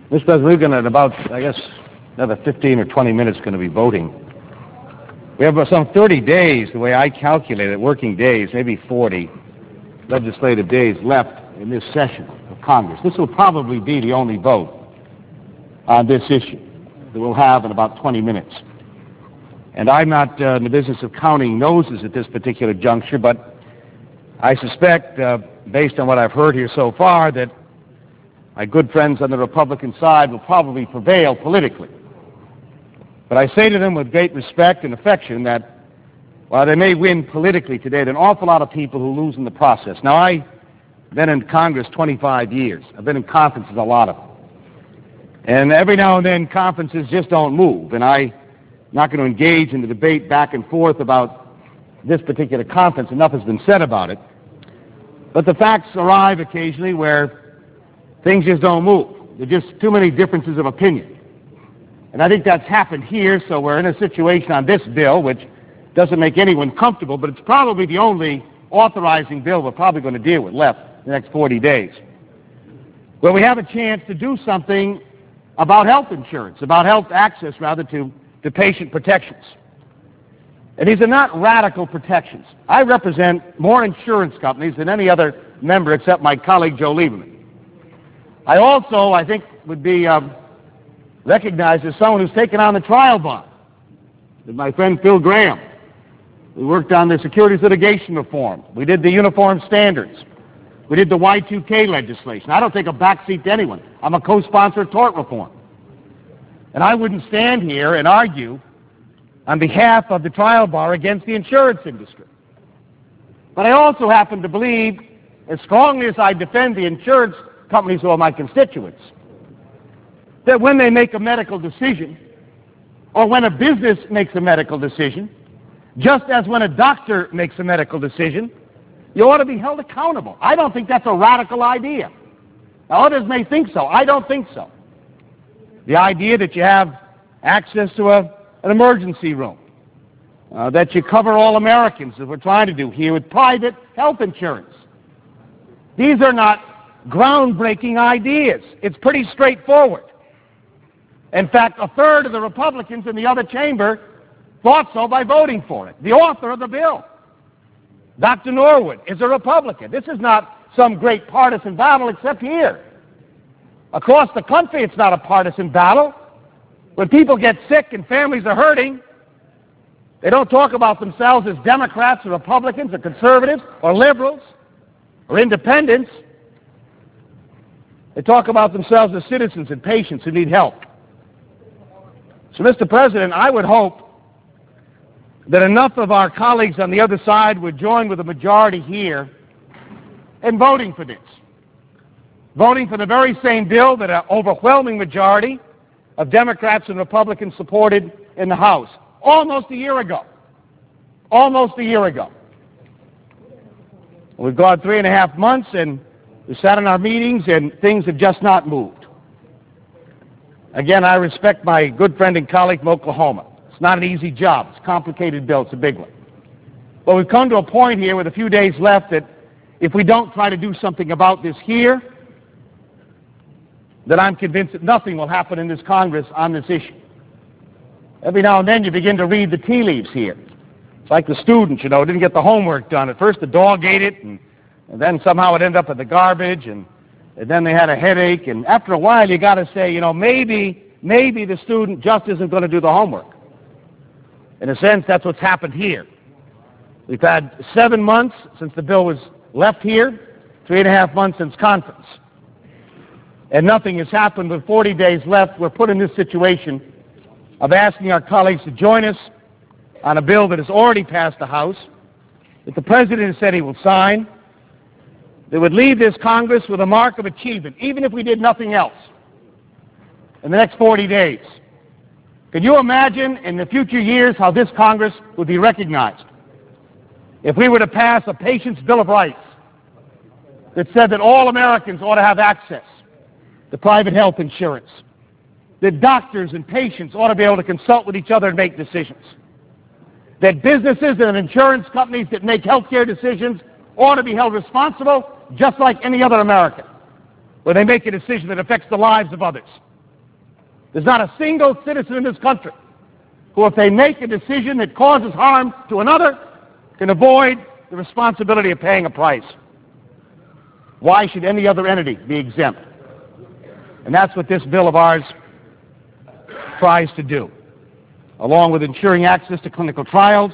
Mr. President, we're going to, in about, I guess, another 15 or 20 minutes, going to be voting. We have about some 30 days, the way I calculate it, working days, maybe 40 legislative days left in this session of Congress. This will probably be the only vote on this issue that we'll have in about 20 minutes. And I'm not in the business of counting noses at this particular juncture, but I suspect, based on what I've heard here so far, that my good friends on the Republican side will probably prevail politically. But I say to them with great respect and affection that while they may win politically today, there are an awful lot of people who lose in the process. Now, I've been in Congress 25 years. I've been in conferences, a lot of them. And every now and then, conferences just don't move. And I'm not going to engage in the debate back and forth about this particular conference. Enough has been said about it. But the facts arrive occasionally where things just don't move. There are just too many differences of opinion. And I think that's happened here, so we're in a situation on this bill which doesn't make anyone comfortable, but it's probably the only authorizing bill we're probably going to deal with left in the next 40 days, where we have a chance to do something about health insurance, about health access, rather, to patient protections. And these are not radical protections. I represent more insurance companies than any other member except my colleague Joe Lieberman. I also, I think, would be recognized as someone who's taken on the trial bar with my friend Phil Graham. We worked on the securities litigation reform. We did the uniform standards. We did the Y2K legislation. I don't take a backseat to anyone. I'm a co-sponsor of tort reform. And I wouldn't stand here and argue on behalf of the trial bar against the insurance industry. But I also happen to believe, as strongly as I defend the insurance companies who are my constituents, that when they make a medical decision, or when a business makes a medical decision, just as when a doctor makes a medical decision, you ought to be held accountable. I don't think that's a radical idea. Now, others may think so. I don't think so. The idea that you have access to an emergency room, that you cover all Americans, as we're trying to do here with private health insurance. These are not groundbreaking ideas. It's pretty straightforward. In fact, a third of the Republicans in the other chamber thought so by voting for it. The author of the bill, Dr. Norwood, is a Republican. This is not some great partisan battle except here. Across the country, it's not a partisan battle. When people get sick and families are hurting, they don't talk about themselves as Democrats or Republicans or conservatives or liberals or independents. They talk about themselves as citizens and patients who need help. So, Mr. President, I would hope that enough of our colleagues on the other side would join with the majority here in voting for this. Voting for the very same bill that an overwhelming majority of Democrats and Republicans supported in the House almost a year ago. Almost a year ago. We've gone 3.5 months, and we sat in our meetings, and things have just not moved. Again, I respect my good friend and colleague from Oklahoma. It's not an easy job. It's a complicated bill. It's a big one. But we've come to a point here with a few days left that if we don't try to do something about this here, that I'm convinced that nothing will happen in this Congress on this issue. Every now and then you begin to read the tea leaves here. It's like the students, you know, didn't get the homework done. At first the dog ate it, and then somehow it ended up in the garbage, and then they had a headache. And after a while you got to say, you know, maybe the student just isn't going to do the homework. In a sense, that's what's happened here. We've had 7 months since the bill was left here, 3.5 months since conference. And nothing has happened. With 40 days left, we're put in this situation of asking our colleagues to join us on a bill that has already passed the House, that the President has said he will sign, that would leave this Congress with a mark of achievement, even if we did nothing else, in the next 40 days. Can you imagine in the future years how this Congress would be recognized if we were to pass a Patient's Bill of Rights that said that all Americans ought to have access to private health insurance, that doctors and patients ought to be able to consult with each other and make decisions, that businesses and insurance companies that make health care decisions ought to be held responsible just like any other American when they make a decision that affects the lives of others. There's not a single citizen in this country who, if they make a decision that causes harm to another, can avoid the responsibility of paying a price. Why should any other entity be exempt? And that's what this bill of ours tries to do, along with ensuring access to clinical trials,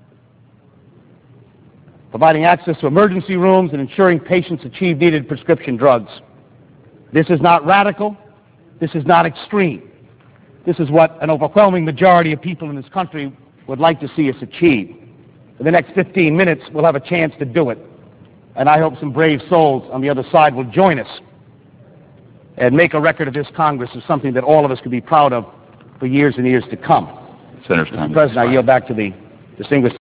providing access to emergency rooms, and ensuring patients achieve needed prescription drugs. This is not radical. This is not extreme. This is what an overwhelming majority of people in this country would like to see us achieve. In the next 15 minutes, we'll have a chance to do it. And I hope some brave souls on the other side will join us and make a record of this Congress as something that all of us can be proud of for years and years to come. Senator's time. Mr. President, I yield back to the distinguished